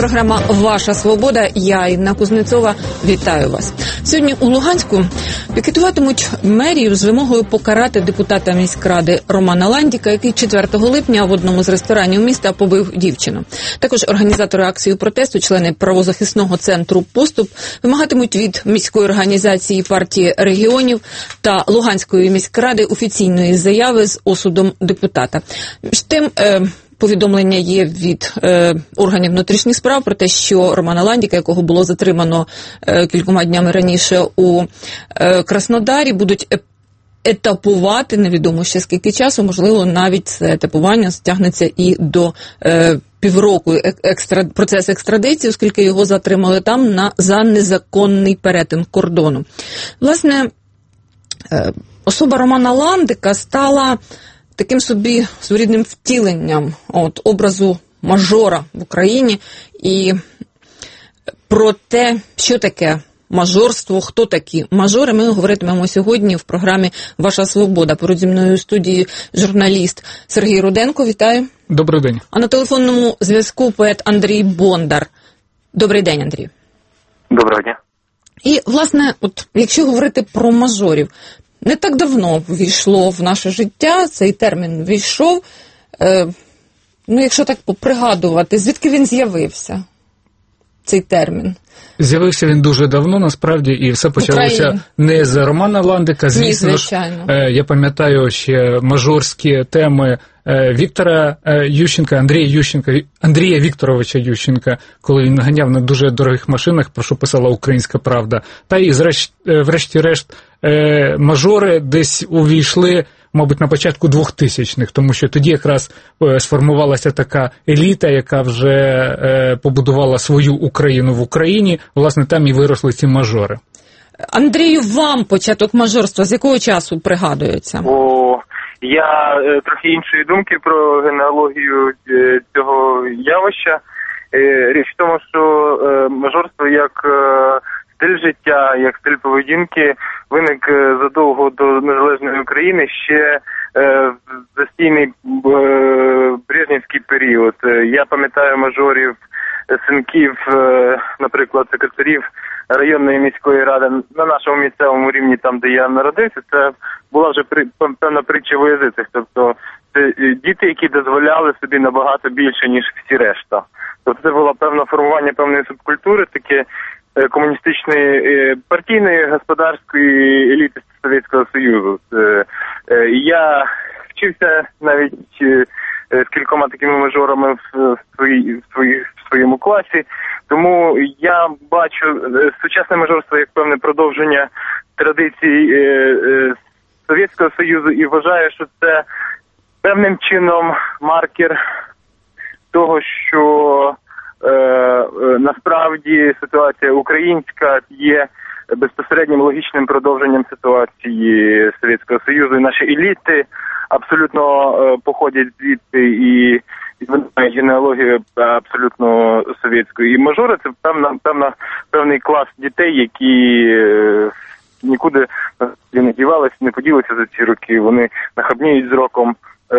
програма «Ваша свобода». Я, Інна Кузнецова, вітаю вас. Сьогодні у Луганську пікетуватимуть мерію з вимогою покарати депутата міськради Романа Ландіка, який 4 липня в одному з ресторанів міста побив дівчину. Також організатори акції протесту, члени правозахисного центру «Поступ», вимагатимуть від міської організації партії регіонів та Луганської міськради офіційної заяви з осудом депутата. Між тим, повідомлення є від органів внутрішніх справ про те, що Романа Ландіка, якого було затримано кількома днями раніше у Краснодарі, будуть етапувати, невідомо ще скільки часу, можливо, навіть це етапування стягнеться і до півроку процес екстрадиції, оскільки його затримали там за незаконний перетин кордону. Власне, особа Романа Ландіка стала таким собі своєрідним втіленням образу мажора в Україні. І про те, що таке мажорство, хто такі мажори, ми говоритимемо сьогодні в програмі «Ваша свобода». Поруч зі мною у студії журналіст Сергій Руденко. Вітаю. Добрий день. А на телефонному зв'язку поет Андрій Бондар. Добрий день, Андрій. Доброго дня. І, власне, якщо говорити про мажорів, не так давно ввійшло в наше життя, цей термін ввійшов. Якщо так попригадувати, звідки він з'явився, цей термін? З'явився він дуже давно, насправді, і все почалося не з Романа Ландіка, звісно ж. Я пам'ятаю ще мажорські теми Віктора Ющенка, Андрія Вікторовича Ющенка, коли він ганяв на дуже дорогих машинах, про що писала «Українська правда». Та і, врешті-решт, мажори десь увійшли, мабуть, на початку 2000-х, тому що тоді якраз сформувалася така еліта, яка вже побудувала свою Україну в Україні. Власне, там і виросли ці мажори. Андрію, вам початок мажорства з якого часу пригадується? Я трохи іншої думки про генеалогію цього явища. Річ в тому, що мажорство як стиль життя, як стиль поведінки виник задовго до незалежної України ще в застійний брежнівський період. Я пам'ятаю мажорів, синків, наприклад, секретарів районної міської ради на нашому місцевому рівні, там, де я народився. Це була вже певна притча во язицях. Тобто це діти, які дозволяли собі набагато більше, ніж всі решта. Тобто це було певне формування певної субкультури, таке комуністичної, партійної, господарської еліти Совєтського Союзу. Я вчився навіть з кількома такими мажорами в своєму класі, тому я бачу сучасне мажорство як певне продовження традицій Совєтського Союзу і вважаю, що це певним чином маркер того, що насправді ситуація українська є безпосереднім логічним продовженням ситуації Совєтського Союзу. І наші еліти абсолютно походять звідти і мають генеалогію абсолютно совєтської. І мажори – це певний клас дітей, які нікуди не дівалися, не поділися за ці роки. Вони нахабніють з роком,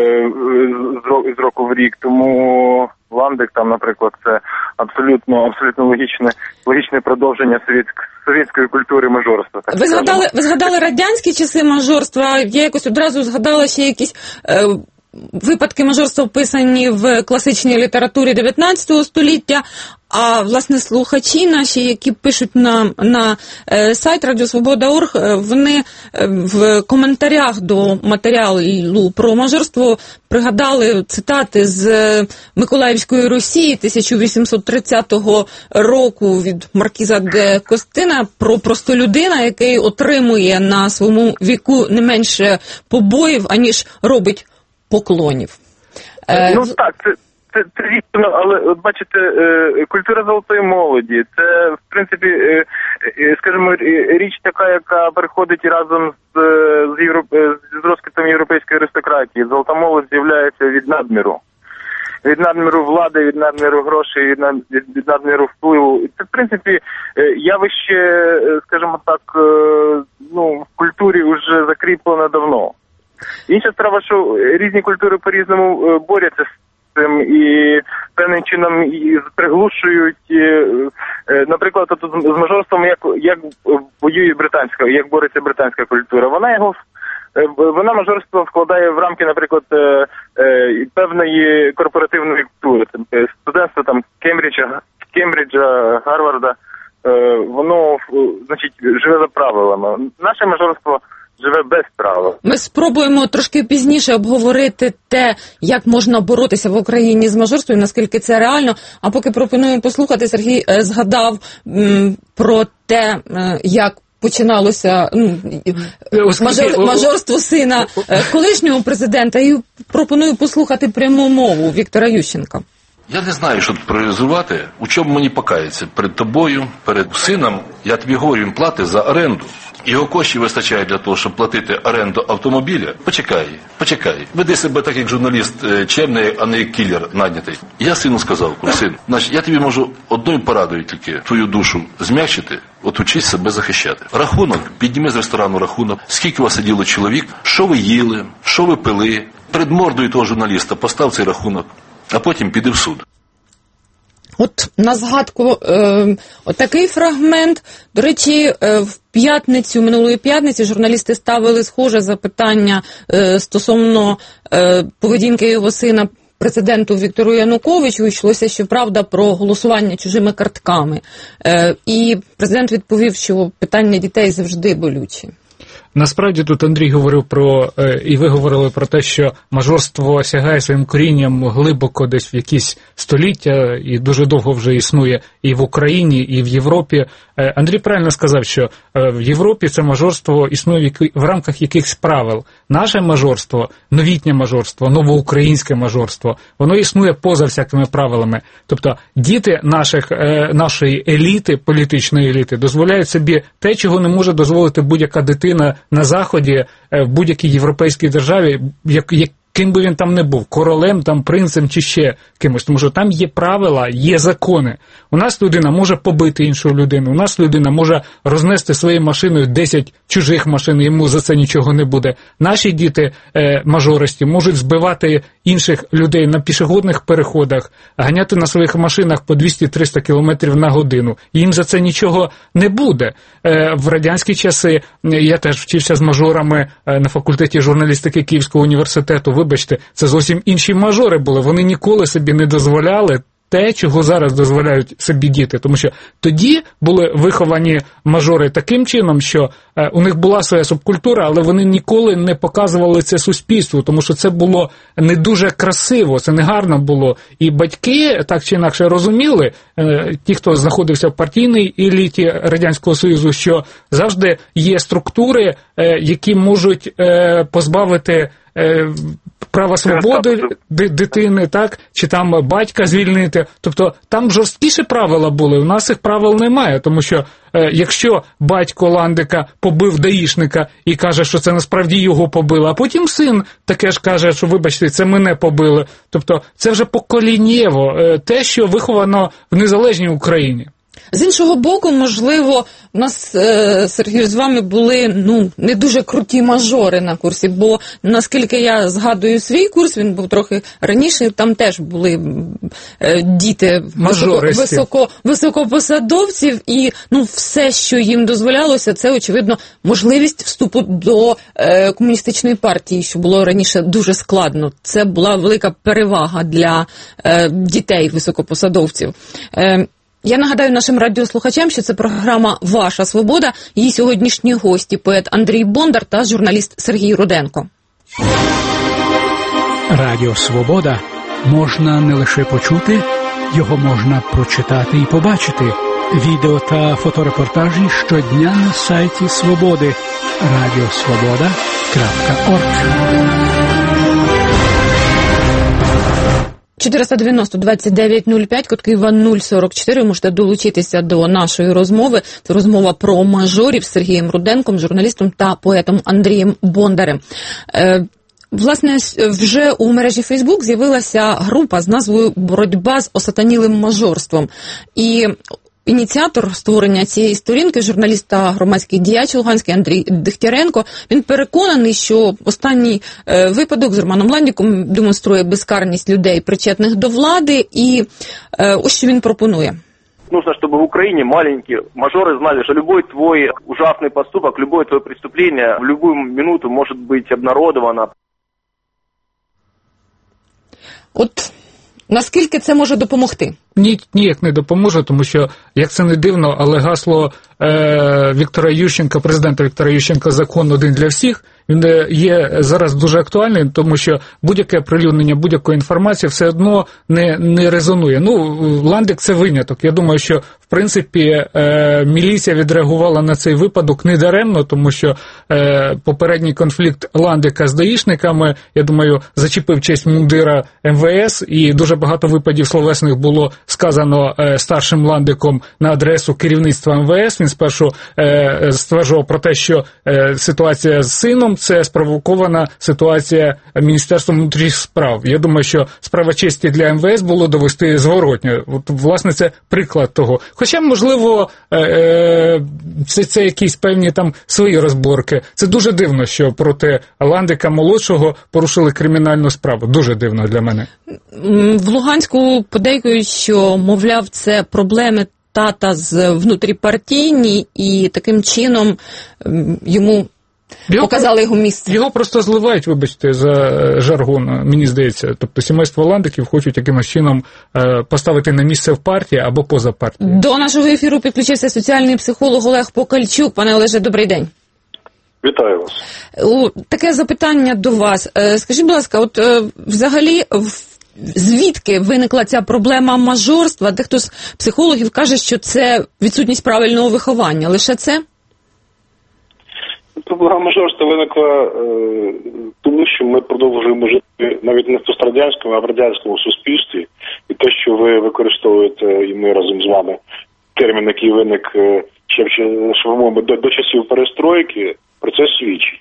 з року в рік. Тому Ландик там, наприклад, це абсолютно логічне продовження совєтської культури мажорства. Ви згадали радянські часи мажорства. Я якось одразу згадала ще якісь випадки мажорства вписані в класичній літературі 19 століття. А, власне, слухачі наші, які пишуть на сайт Радіосвобода.орг, вони в коментарях до матеріалу про мажорство пригадали цитати з Миколаївської Росії 1830 року від маркіза де Костина про простолюдина, який отримує на своєму віку не менше побоїв, аніж робить поклонів. Так, це вічно, але, от бачите, культура золотої молоді, це, в принципі, скажімо, річ така, яка приходить разом з розквітом європейської аристократії. Золота молодь з'являється від надміру. Від надміру влади, від надміру грошей, від надміру впливу. І це, в принципі, явище, скажімо так, в культурі вже закріплено давно. Інша справа, що різні культури по-різному борються з цим, і певним чином приглушують, наприклад, тут з мажорством, як воює британська, як бореться британська культура. Вона мажорство вкладає в рамки, наприклад, певної корпоративної культури. Студентство там Кембриджа, Гарварда, воно, значить, живе за правилами. Наше мажорство живе без правил. Ми спробуємо трошки пізніше обговорити те, як можна боротися в Україні з мажорством, наскільки це реально. А поки пропоную послухати, Сергій згадав про те, як починалося мажорство сина колишнього президента, і пропоную послухати пряму мову Віктора Ющенка. Я не знаю, що тут проризувати, у чому мені покається. Перед тобою, перед сином, я тобі говорю, він платить за оренду. Його коштів вистачає для того, щоб платити оренду автомобіля. Почекай. Веди себе так, як журналіст чемний, а не як кілер нанятий. Я сину сказав, син, значить, я тобі можу одною порадою тільки твою душу зм'якшити, от учись себе захищати. Рахунок, підніми з ресторану рахунок, скільки у вас сиділо чоловік, що ви їли, що ви пили. Перед мордою того журналіста постав цей рахунок, а потім піди в суд. От на згадку отакий фрагмент. До речі, минулої п'ятниці журналісти ставили схоже запитання стосовно поведінки його сина президенту Віктору Януковичу. Йшлося, щоправда, про голосування чужими картками. І президент відповів, що питання дітей завжди болючі. Насправді тут Андрій говорив і ви говорили про те, що мажорство сягає своїм корінням глибоко десь в якісь століття і дуже довго вже існує і в Україні, і в Європі. Андрій правильно сказав, що в Європі це мажорство існує в рамках якихось правил. Наше мажорство, новітнє мажорство, новоукраїнське мажорство, воно існує поза всякими правилами. Тобто діти нашої еліти, політичної еліти, дозволяють собі те, чого не може дозволити будь-яка дитина на Заході, в будь-якій європейській державі, ким би він там не був, королем, там, принцем чи ще кимось, тому що там є правила, є закони. У нас людина може побити іншу людину, у нас людина може рознести своєю машиною 10 чужих машин, йому за це нічого не буде. Наші діти, мажористі, можуть збивати інших людей на пішохідних переходах, ганяти на своїх машинах по 200-300 км на годину. Їм за це нічого не буде. В радянські часи я теж вчився з мажорами на факультеті журналістики Київського університету. Вибачте, це зовсім інші мажори були. Вони ніколи собі не дозволяли те, чого зараз дозволяють собі діти. Тому що тоді були виховані мажори таким чином, що у них була своя субкультура, але вони ніколи не показували це суспільству, тому що це було не дуже красиво, це не гарно було. І батьки так чи інакше розуміли, ті, хто знаходився в партійній еліті Радянського Союзу, що завжди є структури, які можуть позбавити права свободи дитини, так, чи там батька звільнити. Тобто там жорсткіші правила були, у нас цих правил немає, тому що якщо батько Ландика побив даїшника і каже, що це насправді його побили, а потім син таке ж каже, що вибачте, це мене побили. Тобто це вже поколіннєво, те, що виховано в незалежній Україні. З іншого боку, можливо, у нас, Сергію, з вами були не дуже круті мажори на курсі, бо, наскільки я згадую свій курс, він був трохи раніше, там теж були діти високопосадовців, і все, що їм дозволялося, це, очевидно, можливість вступу до комуністичної партії, що було раніше дуже складно. Це була велика перевага для дітей високопосадовців. Я нагадаю нашим радіослухачам, що це програма «Ваша свобода». Її сьогоднішні гості – поет Андрій Бондар та журналіст Сергій Руденко. Радіо «Свобода» можна не лише почути, його можна прочитати і побачити. Відео та фоторепортажі щодня на сайті «Свободи» radiosvoboda.org. 490-29-05, код Києва 044. Ви можете долучитися до нашої розмови. Це розмова про мажорів з Сергієм Руденком, журналістом та поетом Андрієм Бондарем. Власне, вже у мережі Facebook з'явилася група з назвою «Боротьба з осатанілим мажорством». І ініціатор створення цієї сторінки, журналіст та громадський діяч Луганський Андрій Дегтяренко. Він переконаний, що останній випадок з Романом Ландіком демонструє безкарність людей, причетних до влади, і ось що він пропонує. Нужно, чтобы в Украине маленькие мажоры знали, что любой твой ужасный поступок, любое твое преступление в любую минуту может быть обнародовано. От наскільки це може допомогти? Ніяк не допоможе, тому що, як це не дивно, але гасло Віктора Ющенка, президента Віктора Ющенка «Закон один для всіх», він є зараз дуже актуальним, тому що будь-яке прилюднення будь-якої інформації все одно не резонує. Ландик – це виняток. Я думаю, що, в принципі, міліція відреагувала на цей випадок недаремно, тому що попередній конфлікт Ландика з даїшниками, я думаю, зачепив честь мундира МВС, і дуже багато випадів словесних було сказано старшим Ландиком на адресу керівництва МВС. Він спершу стверджував про те, що ситуація з сином – це спровокована ситуація Міністерством внутрішніх справ. Я думаю, що справа честі для МВС було довести зворотнє. От, власне, це приклад того. Хоча, можливо, це якісь певні там свої розборки. Це дуже дивно, що проти Ландика молодшого порушили кримінальну справу. Дуже дивно для мене. В Луганську подейкують, що, мовляв, це проблеми тата з внутріпартійні, і таким чином йому показали його місце. Його просто зливають, вибачте, за жаргон, мені здається. Тобто сімейство Ландиків хочуть якимось чином поставити на місце в партії або поза партією. До нашого ефіру підключився соціальний психолог Олег Покальчук. Пане Олеже, добрий день. Вітаю вас. Таке запитання до вас. Скажіть, будь ласка, от взагалі звідки виникла ця проблема мажорства? Дехто з психологів каже, що це відсутність правильного виховання. Лише це? Проблема мажорства виникла тому, що ми продовжуємо жити навіть не в пострадянському, а в радянському суспільстві. І те, що ви використовуєте, і ми разом з вами, термін, який виник ще до часів перестройки, про це свідчить.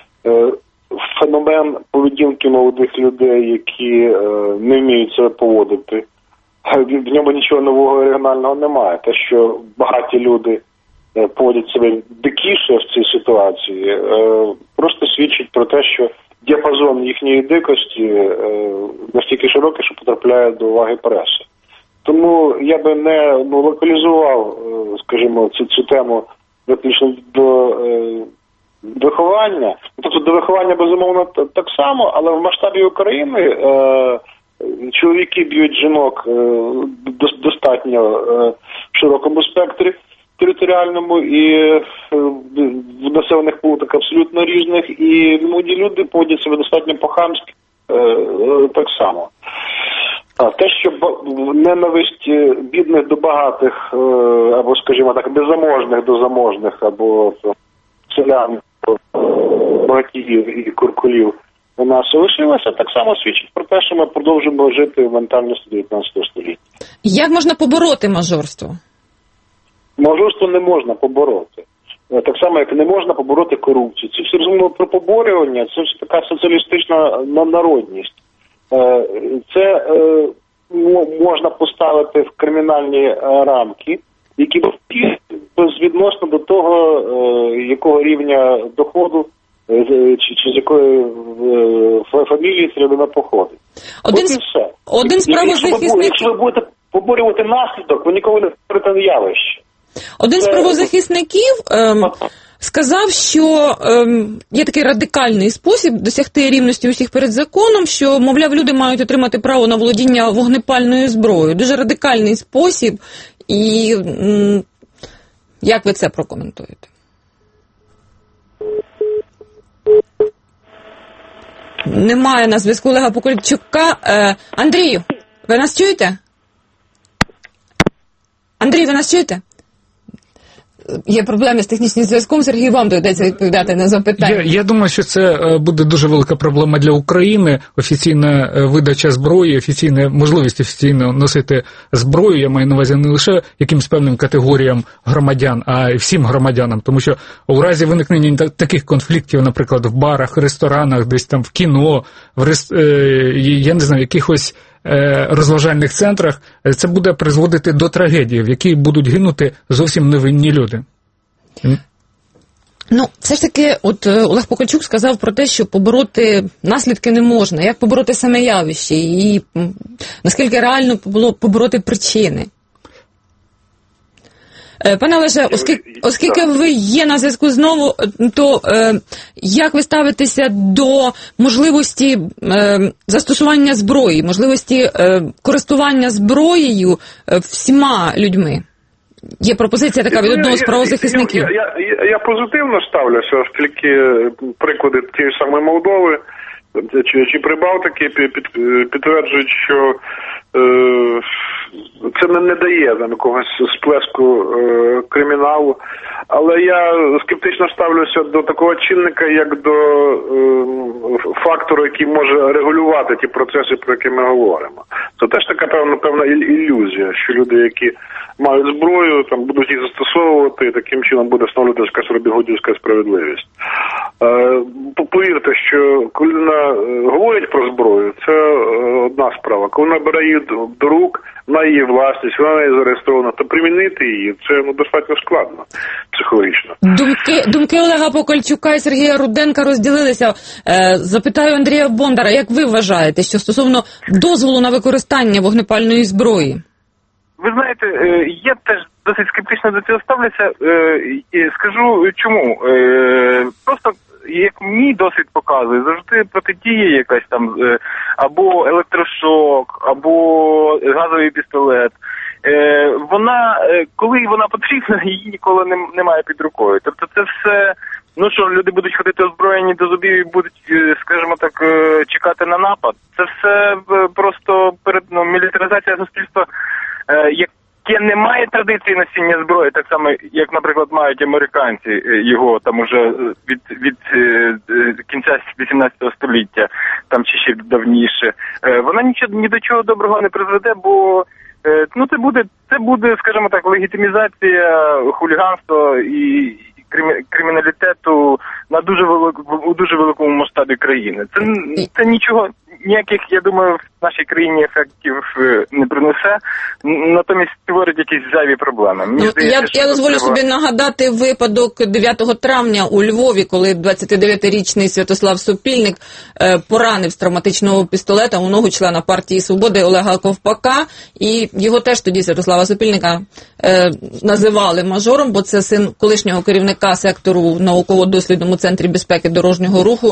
Феномен поведінки молодих людей, які не вміють себе поводити, в ньому нічого нового оригінального немає. Те, що багаті люди поводять себе дикіше в цій ситуації, просто свідчить про те, що діапазон їхньої дикості настільки широкий, що потрапляє до уваги преси. Тому я би не локалізував, скажімо, цю тему виключно до виховання. Тобто до виховання, безумовно, так само, але в масштабі України чоловіки б'ють жінок достатньо в широкому спектрі територіальному і в населених пунктах абсолютно різних, і молоді люди поводять себе достатньо по-хамськи так само. Те, що ненависть бідних до багатих, або, скажімо так, незаможних до заможних, або селян, багатіїв і куркулів у нас залишилося, так само свідчить про те, що ми продовжуємо жити в ментальності 19 століття. Як можна побороти мажорство? Мажорство не можна побороти. Так само, як не можна побороти корупцію. Це все розуміло про поборювання, це ж така соціалістична народність. Це можна поставити в кримінальні рамки, які безвідносно до того, якого рівня доходу чи з якої фамілії ця людина походить. Один з правозахисників... Якщо ви будете поборювати наслідок, ви ніколи не створите явище. Один з правозахисників сказав, що є такий радикальний спосіб досягти рівності усіх перед законом, що, мовляв, люди мають отримати право на володіння вогнепальною зброєю. Дуже радикальний спосіб. І як ви це прокоментуєте? Немає на зв'язку Олега Покальчука. Андрію, ви нас чуєте? Андрій, ви нас чуєте? Є проблеми з технічним зв'язком. Сергій, вам доведеться відповідати на запитання. Я думаю, що це буде дуже велика проблема для України. Офіційна видача зброї, офіційна можливість офіційно носити зброю, я маю на увазі не лише якимсь певним категоріям громадян, а й всім громадянам. Тому що у разі виникнення таких конфліктів, наприклад, в барах, ресторанах, десь там в кіно, я не знаю, якихось розважальних центрах, це буде призводити до трагедії, в якій будуть гинути зовсім невинні люди. Ну, все ж таки, от Олег Покальчук сказав про те, що побороти наслідки не можна. Як побороти саме явище? І наскільки реально було побороти причини? Пане Олеже, оскільки ви є на зв'язку знову, то як ви ставитеся до можливості застосування зброї, можливості користування зброєю всіма людьми? Є пропозиція така від одного з правозахисників. Я позитивно ставлюся, оскільки приклади тієї самої Молдови чи Прибалтики підтверджують, що це не дає там якогось сплеску криміналу. Але я скептично ставлюся до такого чинника, як до фактору, який може регулювати ті процеси, про які ми говоримо. Це теж така певна ілюзія, що люди, які мають зброю, там будуть їх застосовувати, і таким чином буде встановлювати якась робігудівська справедливість. Повірте, що коли говорять про зброю, це одна справа. Коли вона бере її до рук, вона її власність, вона її зареєстрована, то примінити її, це достатньо складно психологічно. Думки Олега Покальчука і Сергія Руденка розділилися. Запитаю Андрія Бондара, як ви вважаєте, що стосовно дозволу на використання вогнепальної зброї? Ви знаєте, я теж досить скептично до цього ставлюся, і скажу чому. Просто, як мій досвід показує, завжди протидія якась там, або електрошок, або газовий пістолет. Вона, коли вона потрібна, її ніколи немає під рукою. Тобто це все, ну що, люди будуть ходити озброєні до зубів і будуть, скажімо так, чекати на напад. Це все просто мілітаризація суспільства, яке не має традиції носіння зброї, так само, як, наприклад, мають американці його там уже від кінця 18 століття, там чи ще давніше. Вона ні до чого доброго не призведе, бо ну це буде, скажімо так, легітимізація хуліганства і криміналітету на у дуже великому масштабі країни. Це нічого, ніяких, я думаю, в нашій країні ефектів не принесе, натомість створить якісь зайві проблеми. Я дозволю собі нагадати випадок 9 травня у Львові, коли 29-річний Святослав Сопільник поранив з травматичного пістолета у ногу члена партії «Свободи» Олега Ковпака, і його теж тоді, Святослава Сопільника, називали мажором, бо це син колишнього керівника сектору в науково-дослідному центрі безпеки дорожнього руху.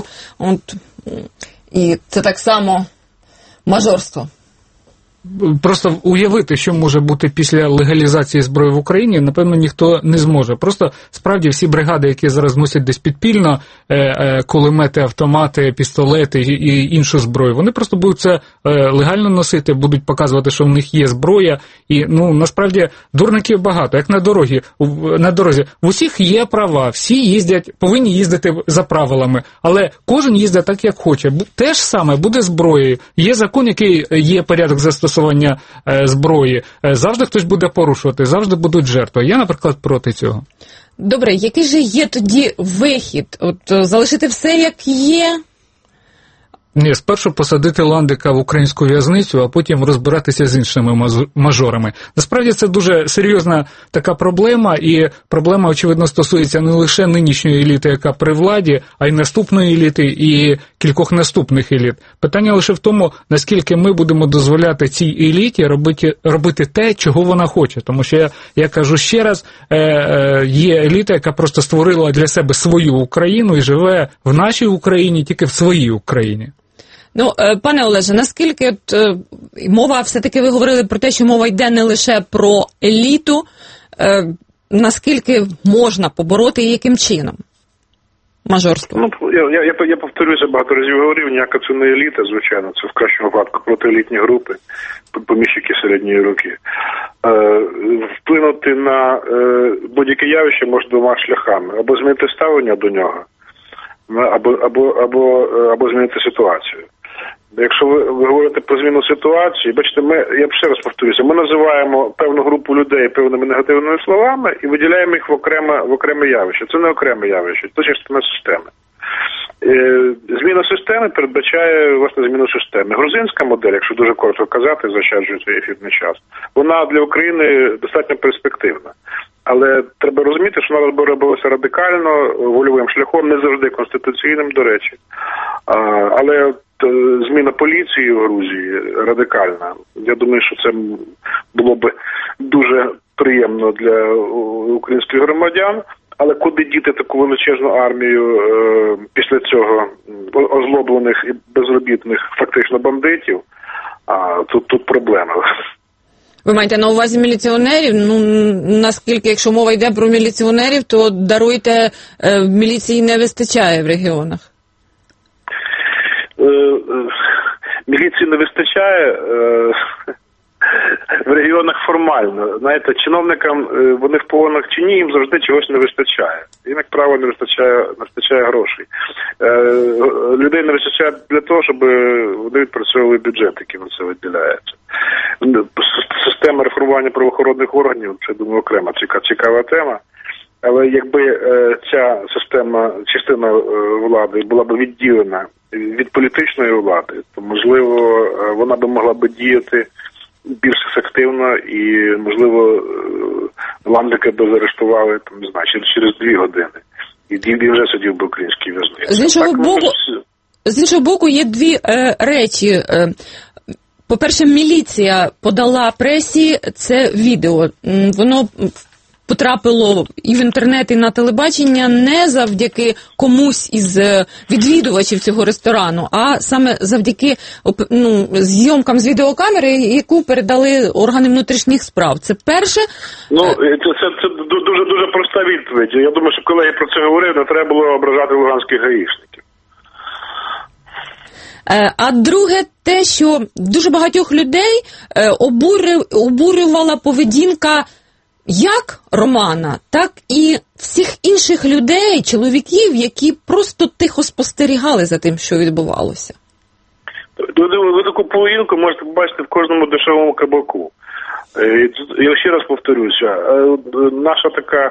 І це так само мажорство. Просто уявити, що може бути після легалізації зброї в Україні, напевно, ніхто не зможе. Просто, справді, всі бригади, які зараз носять десь підпільно кулемети, автомати, пістолети і іншу зброю, вони просто будуть це легально носити, будуть показувати, що в них є зброя. І, насправді, дурників багато, як на дорозі. В усіх є права, всі повинні їздити за правилами, але кожен їздить так, як хоче. Те ж саме буде зброєю. Є закон, який є порядок застосування зброї, завжди хтось буде порушувати, завжди будуть жертви. Я, наприклад, проти цього. Добре, який же є тоді вихід? Залишити все, як є? Ні, спершу посадити Ландика в українську в'язницю, а потім розбиратися з іншими мажорами. Насправді це дуже серйозна така проблема, і проблема, очевидно, стосується не лише нинішньої еліти, яка при владі, а й наступної еліти і кількох наступних еліт. Питання лише в тому, наскільки ми будемо дозволяти цій еліті робити те, чого вона хоче. Тому що, я кажу ще раз, є еліта, яка просто створила для себе свою Україну і живе в нашій Україні, тільки в своїй Україні. Пане Олеже, наскільки мова, все-таки ви говорили про те, що мова йде не лише про еліту, наскільки можна побороти і яким чином мажорство? Я повторюся, багато разів говорив, ніяка це не еліта, звичайно, це в кращому випадку протиелітні групи, поміщики середньої руки. Вплинути на будь-яке явище можна двома шляхами, або змінити ставлення до нього, або змінити ситуацію. Якщо ви говорите про зміну ситуації, бачите, я ще раз повторюся, ми називаємо певну групу людей певними негативними словами і виділяємо їх в окреме явище. Це не окреме явище, це частина системи. Зміна системи передбачає, власне, зміну системи. Грузинська модель, якщо дуже коротко казати, заощаджує свій ефірний час, вона для України достатньо перспективна. Але треба розуміти, що вона робилася радикально, вольовим шляхом, не завжди конституційним, до речі. Але зміна поліції в Грузії радикальна. Я думаю, що це було б дуже приємно для українських громадян. Але куди діти таку величезну армію після цього озлоблених і безробітних фактично бандитів, тут проблема. Ви маєте на увазі міліціонерів? Ну, наскільки, якщо мова йде про міліціонерів, то даруйте, міліції не вистачає в регіонах. Міліції не вистачає в регіонах формально. Знаєте, чиновникам, вони в погонах чи ні, їм завжди чогось не вистачає. Їм, як правило, не вистачає грошей. Людей не вистачає для того, щоб вони відпрацьовували бюджет, який на це виділяється. Система реформування правоохоронних органів, це, думаю, окрема цікава тема. Але якби ця система, частина влади була б відділена від політичної влади, то, можливо, вона б могла б діяти більш ефективно і, можливо, Ландика б заарештували, там, не знаю, через 2 години. І він вже сидів би в українській в'язниці. З іншого боку, є 2 речі. По-перше, міліція подала пресі це відео. Воно потрапило і в інтернет, і на телебачення не завдяки комусь із відвідувачів цього ресторану, а саме завдяки зйомкам з відеокамери, яку передали органи внутрішніх справ. Це перше. Це дуже проста відповідь. Я думаю, що колеги про це говорили, не треба було ображати луганських гаїшників. А друге, те, що дуже багатьох людей обурювала поведінка як Романа, так і всіх інших людей, чоловіків, які просто тихо спостерігали за тим, що відбувалося. Ви таку поведінку можете побачити в кожному дешевому кабаку. Я ще раз повторюся, наша така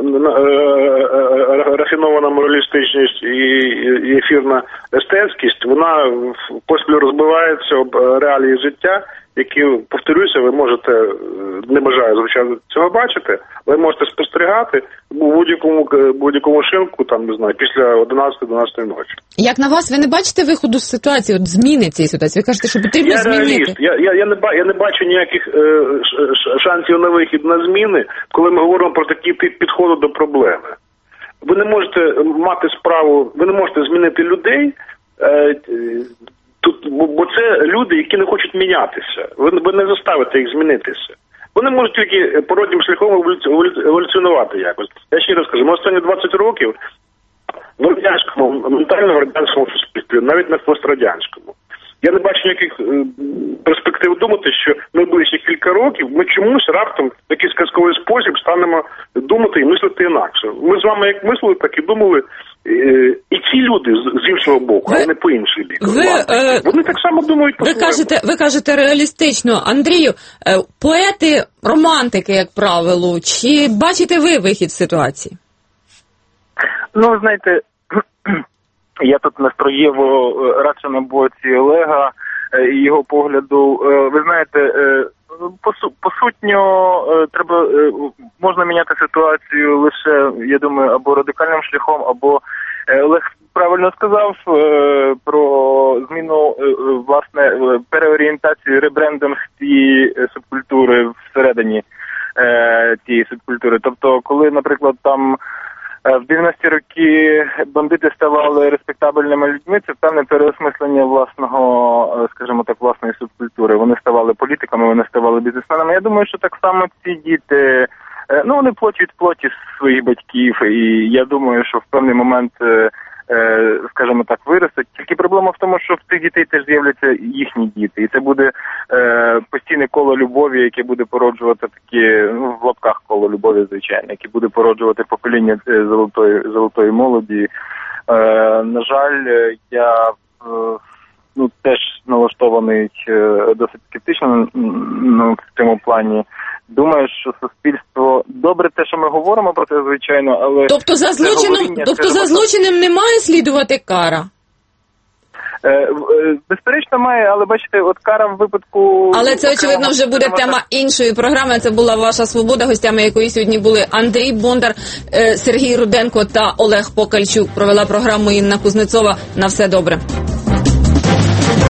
рафінована моралістичність і ефірна естетськість, вона поспіль розбивається об реалії життя, які, повторюся, ви можете, не бажаю, звичайно, цього бачити, ви можете спостерігати у будь-якому шинку, там, не знаю, після 11-12 ночі. Як на вас, ви не бачите виходу з ситуації, от зміни цієї ситуації? Ви кажете, що потрібно змінити. Я не бачу ніяких шансів на вихід на зміни, коли ми говоримо про такий тип підходу до проблеми. Ви не можете мати справу, ви не можете змінити людей, бо це люди, які не хочуть мінятися. Ви не заставите їх змінитися. Вони можуть тільки породнім шляхом еволюціонувати якось. Я ще раз кажу, ми останні 20 років в радянському, ментально радянському суспільстві, навіть не в пострадянському. Я не бачу ніяких перспектив думати, що найближчі кілька років ми чомусь раптом в якийсь казковий спосіб станемо думати і мислити інакше. Ми з вами як мислили, так і думали. І ці люди з іншого боку, а не по інший бік. Вони так само думають по-своєму. Ви кажете реалістично. Андрію, поети, романтики, як правило, чи бачите ви вихід з ситуації? Ну, знаєте, я тут настроєво радше на боці Олега і його погляду. Ви знаєте, посутньо треба, можна міняти ситуацію лише, я думаю, або радикальним шляхом, або Олег правильно сказав про зміну, власне, переорієнтацію, ребрендинг цієї субкультури всередині цієї субкультури. Тобто, коли, наприклад, там в 90-ті роки бандити ставали респектабельними людьми, це певне переосмислення власного, скажімо так, власної субкультури. Вони ставали політиками, вони ставали бізнесменами. Я думаю, що так само ці діти, вони плоть від плоті своїх батьків, і я думаю, що в певний момент, скажімо так, виростуть. Тільки проблема в тому, що в цих дітей теж з'являться їхні діти, і це буде постійне коло любові, яке буде породжувати такі, в лапках коло любові, звичайно, яке буде породжувати покоління золотої молоді. На жаль, я теж налаштований досить скептично в цьому плані. Думаю, що суспільство, добре те, що ми говоримо про це, звичайно, звичайно, але... Тобто за злочином не має слідувати кара? Безперечно має, але бачите, от кара в випадку... Але це, очевидно, вже буде тема іншої програми. Це була «Ваша свобода», гостями якої сьогодні були Андрій Бондар, Сергій Руденко та Олег Покальчук. Провела програму Інна Кузнецова. На все добре.